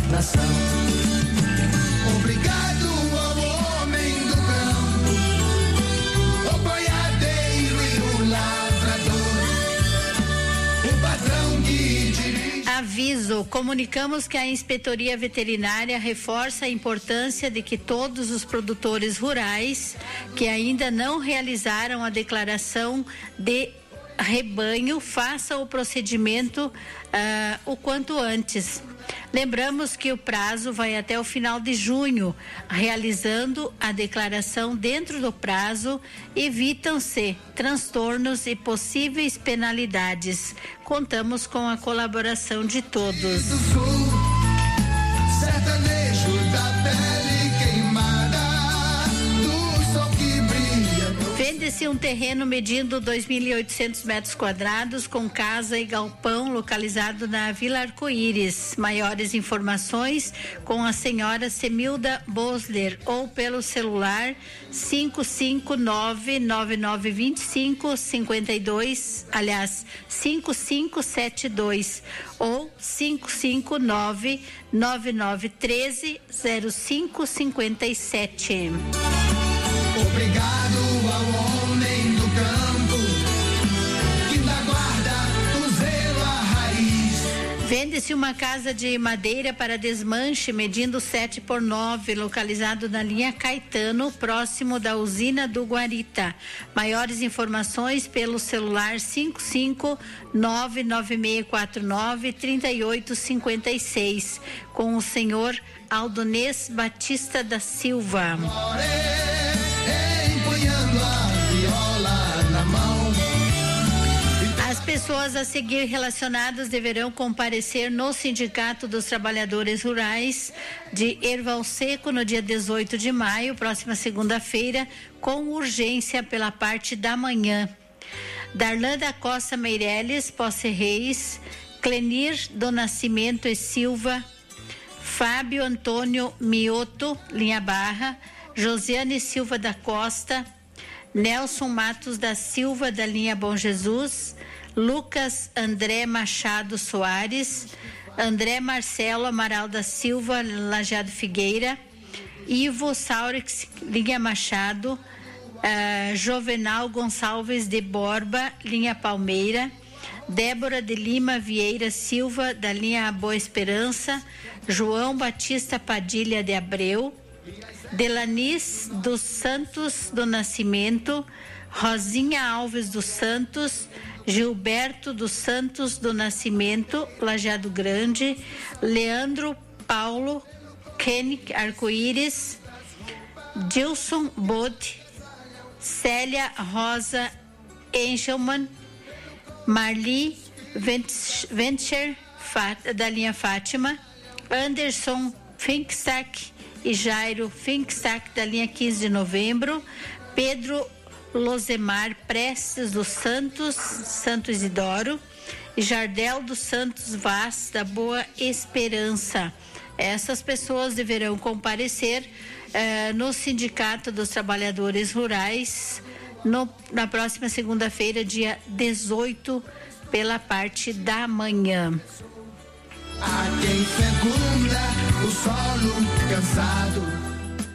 Obrigado ao homem do campo, o boiadeiro e o lavrador, o patrão que dirige. Aviso, comunicamos que a Inspetoria Veterinária reforça a importância de que todos os produtores rurais que ainda não realizaram a declaração de rebanho faça o procedimento uh, o quanto antes. Lembramos que o prazo vai até o final de junho. Realizando a declaração dentro do prazo, evitam-se transtornos e possíveis penalidades. Contamos com a colaboração de todos. Vende-se um terreno medindo dois mil e oitocentos metros quadrados com casa e galpão localizado na Vila Arco-Íris. Maiores informações com a senhora Semilda Bosler ou pelo celular cinco cinco nove, nove nove dois cinco, cinco dois, aliás, cinco cinco sete dois ou cinco cinco nove, nove nove um três, zero cinco cinco sete. Obrigado ao homem do campo que da guarda o zelo à raiz. Vende-se uma casa de madeira para desmanche medindo sete por nove, localizado na linha Caetano, próximo da usina do Guarita. Maiores informações pelo celular cinco cinco nove nove seis quatro nove, três oito cinco seis, com o senhor Aldonês Batista da Silva. As pessoas a seguir relacionadas deverão comparecer no Sindicato dos Trabalhadores Rurais de Erval Seco no dia dezoito de maio, próxima segunda-feira, com urgência pela parte da manhã. Darlan da Costa Meireles, Posse Reis, Clenir do Nascimento e Silva, Fábio Antônio Mioto, Linha Barra, Josiane Silva da Costa, Nelson Matos da Silva da linha Bom Jesus, Lucas André Machado Soares, André Marcelo Amaral da Silva, Lajeado Figueira, Ivo Saurix, linha Machado, uh, Jovenal Gonçalves de Borba, linha Palmeira, Débora de Lima Vieira Silva da linha Boa Esperança, João Batista Padilha de Abreu, Delanis dos Santos do Nascimento, Rosinha Alves dos Santos, Gilberto dos Santos do Nascimento, Lajeado Grande, Leandro Paulo Kennick Arco-Íris, Dilson Bode, Célia Rosa Enchelman, Marli Venture da linha Fátima, Anderson Finkstack e Jairo Finkstack da linha quinze de novembro, Pedro Losemar Prestes dos Santos, Santo Isidoro, e Jardel dos Santos Vaz da Boa Esperança. Essas pessoas deverão comparecer eh, no Sindicato dos Trabalhadores Rurais no, na próxima segunda-feira, dia dezoito, pela parte da manhã. A quem fecunda o solo cansado.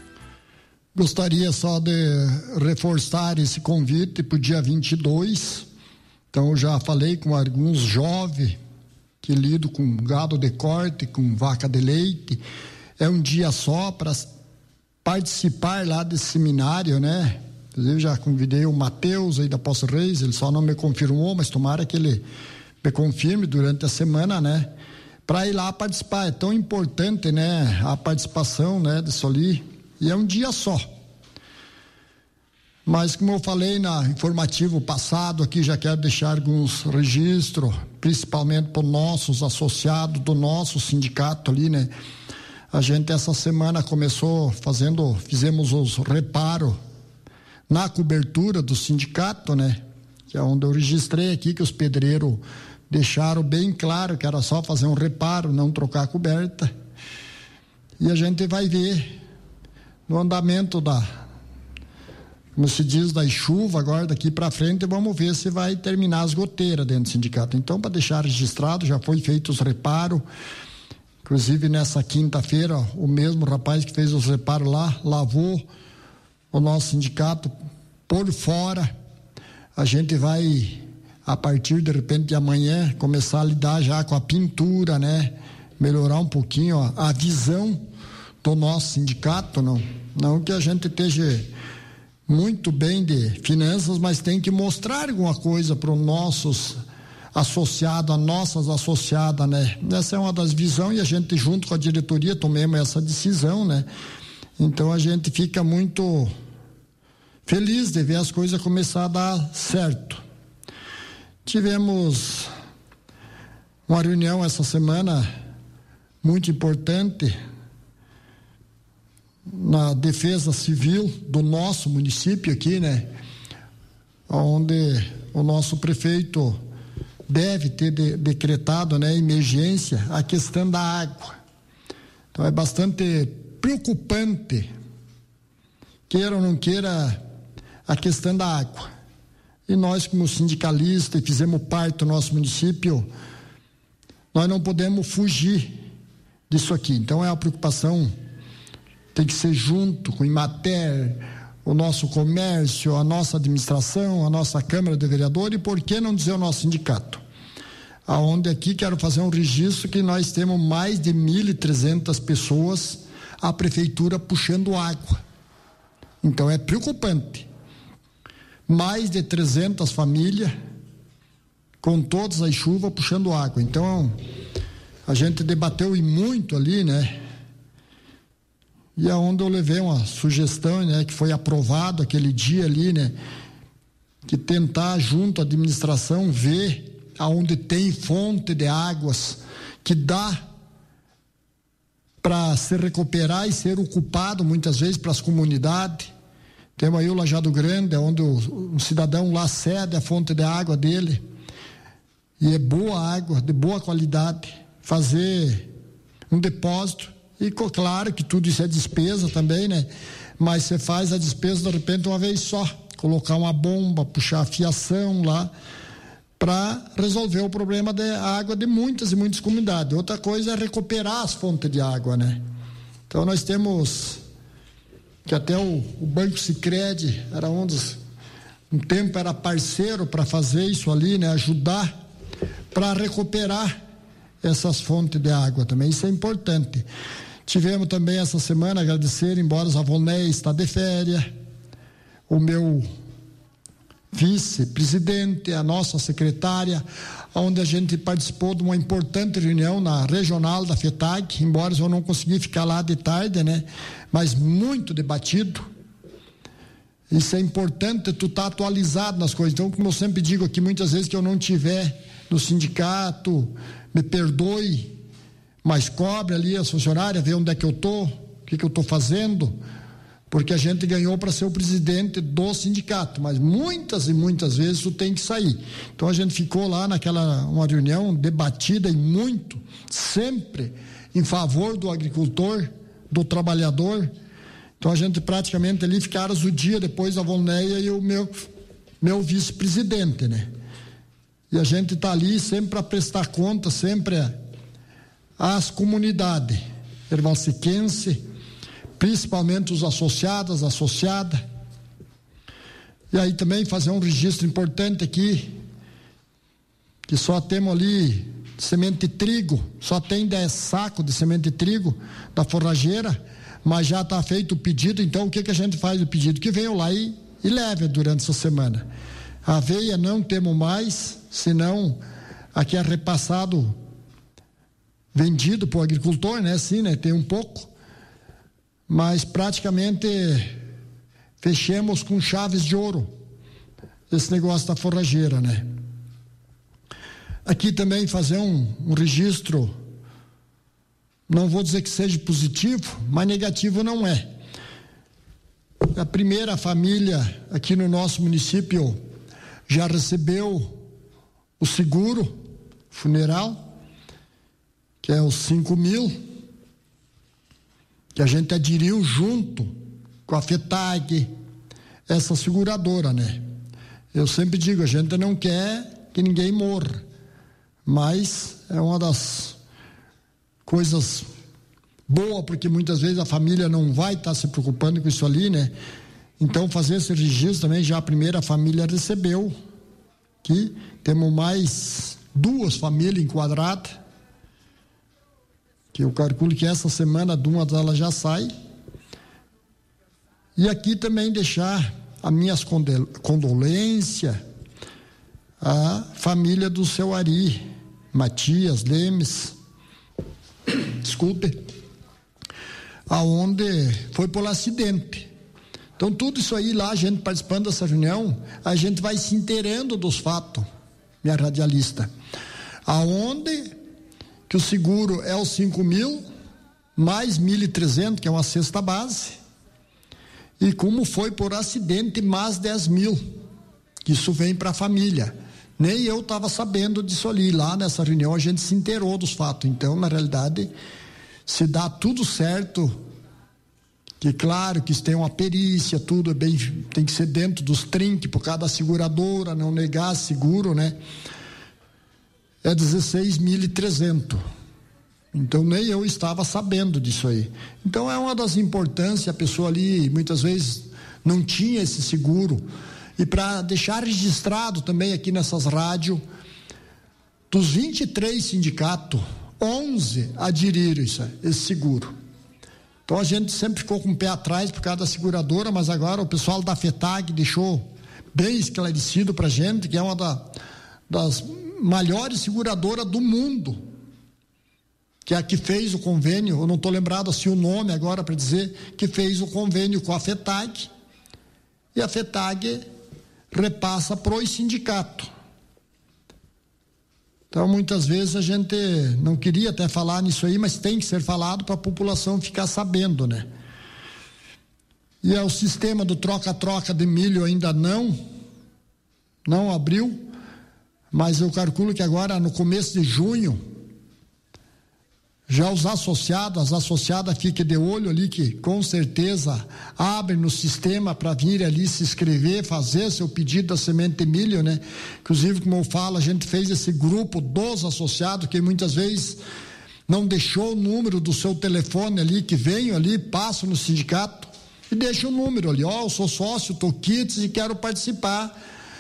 Gostaria só de reforçar esse convite para o dia vinte e dois. Então, eu já falei com alguns jovens que lidam com gado de corte, com vaca de leite. É um dia só para participar lá desse seminário, né? Eu já convidei o Matheus aí da Poço Reis, ele só não me confirmou, mas tomara que ele me confirme durante a semana, né? Para ir lá participar. É tão importante, né? A participação, né? Disso ali. E é um dia só. Mas como eu falei na informativo passado aqui, já quero deixar alguns registros, principalmente para os nossos associados do nosso sindicato ali, né? A gente essa semana começou fazendo, fizemos os reparos na cobertura do sindicato, né? Que é onde eu registrei aqui que os pedreiros deixaram bem claro que era só fazer um reparo, não trocar a coberta. E a gente vai ver no andamento da, como se diz, da chuva agora daqui para frente, vamos ver se vai terminar as goteiras dentro do sindicato. Então, para deixar registrado, já foi feito os reparos. Inclusive nessa quinta-feira, o mesmo rapaz que fez os reparos lá, lavou o nosso sindicato por fora. A gente vai, a partir de repente de amanhã, começar a lidar já com a pintura, né? Melhorar um pouquinho ó, a visão do nosso sindicato, não, não que a gente esteja muito bem de finanças, mas tem que mostrar alguma coisa para os nossos associados, as nossas associadas, né? Essa é uma das visões e a gente junto com a diretoria tomamos essa decisão, né? Então a gente fica muito feliz de ver as coisas começar a dar certo. Tivemos uma reunião essa semana muito importante na defesa civil do nosso município aqui, né? Onde o nosso prefeito deve ter de, decretado, né, emergência, a questão da água. Então é bastante preocupante, queira ou não queira, a questão da água. E nós, como sindicalistas, fizemos parte do nosso município, nós não podemos fugir disso aqui. Então é uma preocupação, tem que ser junto com o Imater, o nosso comércio, a nossa administração, a nossa Câmara de Vereadores e por que não dizer o nosso sindicato? Aonde aqui quero fazer um registro que nós temos mais de mil e trezentas pessoas, a prefeitura puxando água. Então é preocupante. Mais de trezentas famílias, com todas as chuvas, puxando água. Então a gente debateu e muito ali, né? E aonde eu levei uma sugestão, né, que foi aprovado aquele dia ali, né, que tentar junto à administração ver aonde tem fonte de águas que dá para se recuperar e ser ocupado muitas vezes para as comunidades. Temos aí o Lajado Grande, onde o, um cidadão lá cede a fonte de água dele e é boa água, de boa qualidade, fazer um depósito. E claro que tudo isso é despesa também, né? Mas você faz a despesa de repente uma vez só, colocar uma bomba, puxar a fiação lá, para resolver o problema da água de muitas e muitas comunidades. Outra coisa é recuperar as fontes de água, né? Então nós temos que até o, o Banco Sicredi era um dos, um tempo era parceiro para fazer isso ali, né? Ajudar para recuperar essas fontes de água também, isso é importante. Tivemos também essa semana, agradecer, embora a Volney está de férias, o meu vice-presidente, a nossa secretária, onde a gente participou de uma importante reunião na regional da FETAG, embora eu não consegui ficar lá de tarde, né? Mas muito debatido. Isso é importante, tu tá atualizado nas coisas. Então, como eu sempre digo aqui, muitas vezes que eu não tiver no sindicato, me perdoe, mas cobre ali as funcionárias, vê onde é que eu tô, o que que eu tô fazendo, porque a gente ganhou para ser o presidente do sindicato, mas muitas e muitas vezes tu tem que sair. Então a gente ficou lá naquela uma reunião debatida e muito, sempre em favor do agricultor, do trabalhador. Então a gente praticamente ali ficaram o dia depois a Volneia e o meu meu vice-presidente, né? E a gente está ali sempre para prestar conta, sempre às comunidades ervalsiquense, principalmente os associados, associadas. E aí também fazer um registro importante aqui, que só temos ali semente de trigo, só tem dez sacos de semente de trigo da forrageira, mas já está feito o pedido. Então o que que a gente faz o pedido? Que venham lá e, e leve durante essa semana. A aveia não temos mais, senão aqui é repassado, vendido para o agricultor, né? Sim, né? Tem um pouco, mas praticamente fechemos com chaves de ouro esse negócio da forrageira, né? Aqui também fazer um, um registro, não vou dizer que seja positivo, mas negativo não é. A primeira família aqui no nosso município já recebeu o seguro funeral, que é os cinco mil, que a gente aderiu junto com a FETAG, essa seguradora, né? Eu sempre digo, a gente não quer que ninguém morra, mas é uma das coisas boas, porque muitas vezes a família não vai estar se preocupando com isso ali, né? Então fazer esse registro também, já a primeira família recebeu, que temos mais duas famílias enquadradas, que eu calculo que essa semana de uma delas já sai. E aqui também deixar as minhas condolências à família do seu Ari, Matias Lemes, desculpe, aonde foi por acidente. Então, tudo isso aí lá, a gente participando dessa reunião, a gente vai se inteirando dos fatos, minha radialista. Aonde que o seguro é os cinco mil, mais mil e trezentos, que é uma cesta base, e como foi por acidente, mais dez mil, que isso vem para a família. Nem eu estava sabendo disso ali. Lá nessa reunião a gente se inteirou dos fatos. Então, na realidade, se dá tudo certo, que claro que isso tem uma perícia, tudo é bem, tem que ser dentro dos trinques por cada seguradora, não negar seguro, né? É dezesseis mil e trezentos. Então nem eu estava sabendo disso aí. Então é uma das importâncias, a pessoa ali muitas vezes não tinha esse seguro. E para deixar registrado também aqui nessas rádios, dos vinte e três sindicatos, onze aderiram isso, esse seguro. Então a gente sempre ficou com o pé atrás por causa da seguradora, mas agora o pessoal da FETAG deixou bem esclarecido para a gente que é uma da, das maiores seguradoras do mundo, que é a que fez o convênio, eu não estou lembrado assim o nome agora para dizer, que fez o convênio com a FETAG, e a FETAG repassa para os sindicatos. Então, muitas vezes a gente não queria até falar nisso aí, mas tem que ser falado para a população ficar sabendo, né? E é o sistema do troca-troca de milho ainda não, não abriu, mas eu calculo que agora, no começo de junho, já os associados, as associadas fiquem de olho ali, que com certeza abrem no sistema para vir ali se inscrever, fazer seu pedido da semente de milho, né? Inclusive, como eu falo, a gente fez esse grupo dos associados, que muitas vezes não deixou o número do seu telefone ali, que venho ali, passo no sindicato e deixa o número ali, ó, oh, eu sou sócio, tô quites e quero participar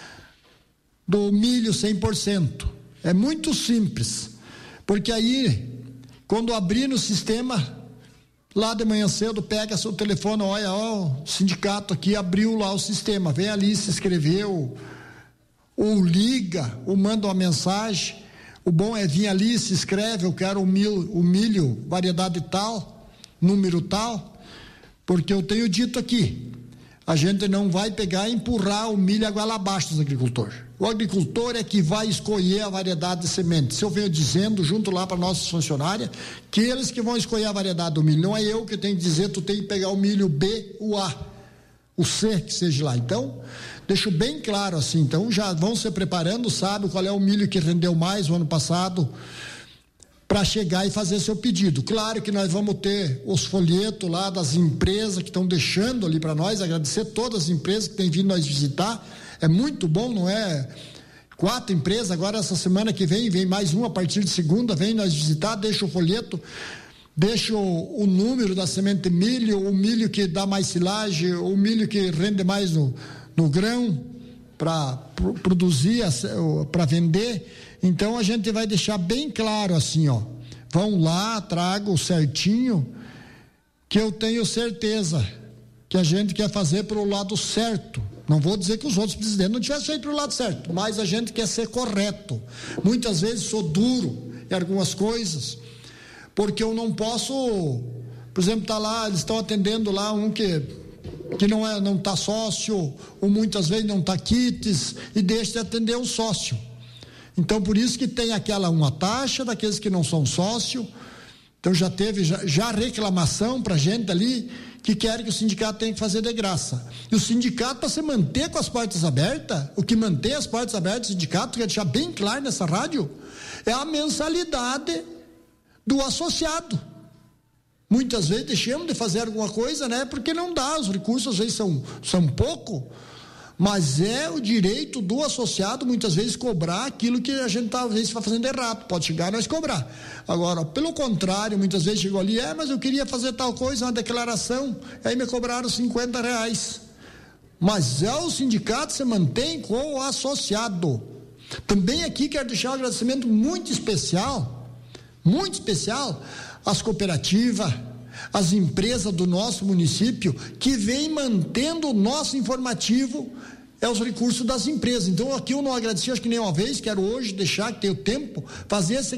do milho cem por cento. É muito simples, porque aí quando abrir no sistema, lá de manhã cedo, pega seu telefone, olha, ó, o sindicato aqui abriu lá o sistema, vem ali, se inscreveu, ou liga, ou manda uma mensagem. O bom é vir ali, se inscreve, eu quero o milho, o milho, variedade tal, número tal, porque eu tenho dito aqui, a gente não vai pegar e empurrar o milho a goela abaixo dos agricultores. O agricultor é que vai escolher a variedade de semente. Se eu venho dizendo, junto lá para nossos funcionários, que eles que vão escolher a variedade do milho. Não é eu que tenho que dizer, tu tem que pegar o milho B, o A, o C, que seja lá. Então, deixo bem claro assim. Então, já vão se preparando, sabe qual é o milho que rendeu mais o ano passado, para chegar e fazer seu pedido. Claro que nós vamos ter os folhetos lá das empresas que estão deixando ali para nós, agradecer todas as empresas que têm vindo nós visitar. É muito bom, não é? Quatro empresas, agora essa semana que vem, vem mais uma a partir de segunda, vem nós visitar, deixa o folheto, deixa o, o número da semente de milho, o milho que dá mais silagem, o milho que rende mais no, no grão, para pro, produzir, para vender. Então a gente vai deixar bem claro assim, ó, vão lá, trago certinho, que eu tenho certeza que a gente quer fazer para o lado certo. Não vou dizer que os outros presidentes não tivessem feito para o lado certo, mas a gente quer ser correto. Muitas vezes sou duro em algumas coisas, porque eu não posso, por exemplo, tá lá, eles estão atendendo lá um que que não é, não está sócio, ou muitas vezes não está quites, e deixa de atender o sócio. Então, por isso que tem aquela uma taxa daqueles que não são sócio. Então, já teve já, já reclamação para a gente ali, que quer que o sindicato tenha que fazer de graça. E o sindicato, para se manter com as portas abertas, o que mantém as portas abertas do sindicato, quer deixar bem claro nessa rádio, é a mensalidade do associado. Muitas vezes deixamos de fazer alguma coisa, né? Porque não dá, os recursos às vezes são, são pouco, mas é o direito do associado muitas vezes cobrar aquilo que a gente talvez está fazendo errado. Pode chegar e nós cobrar. Agora, pelo contrário, muitas vezes chegou ali, é, mas eu queria fazer tal coisa, uma declaração, aí me cobraram cinquenta reais. Mas é o sindicato se mantém com o associado. Também aqui quero deixar um agradecimento muito especial, muito especial, às cooperativas, as empresas do nosso município que vem mantendo o nosso informativo, é os recursos das empresas. Então aqui eu não agradeci, acho que nem uma vez, quero hoje deixar que tenho tempo, fazer esse